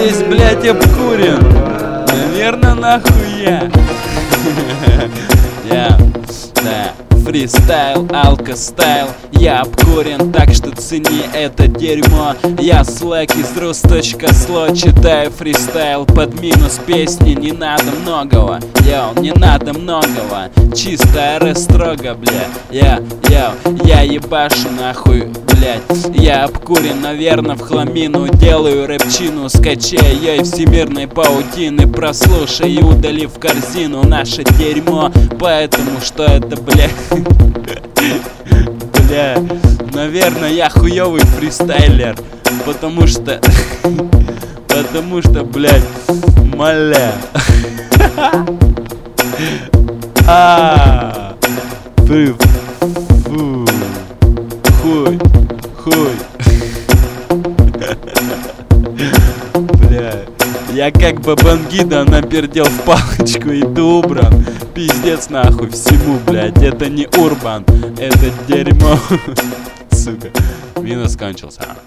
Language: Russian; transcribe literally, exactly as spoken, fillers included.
весь, блядь, обкурен. Наверно, нахуй я. Я, да. Фристайл, алкостайл, я обкурен, так что цени это дерьмо. Я слэк из рус.сло, читаю фристайл под минус песни. Не надо многого, йоу, не надо многого. Чисто РС строго, бля. Я, йоу, я ебашу нахуй, блядь. Я обкурен, наверно, в хламину. Делаю рэпчину, скачай ей всемирной паутины. Прослушай и удали в корзину наше дерьмо. Поэтому что это, бля. Бля, наверное, я хуёвый фристайлер. Потому что... Потому что, блядь, маля. А, фу, фу, хуй, хуй. Бля, я как бы бангида напердел в палочку и ты убран. Пиздец нахуй всему, блядь, это не урбан, это дерьмо. Сука, минус кончился.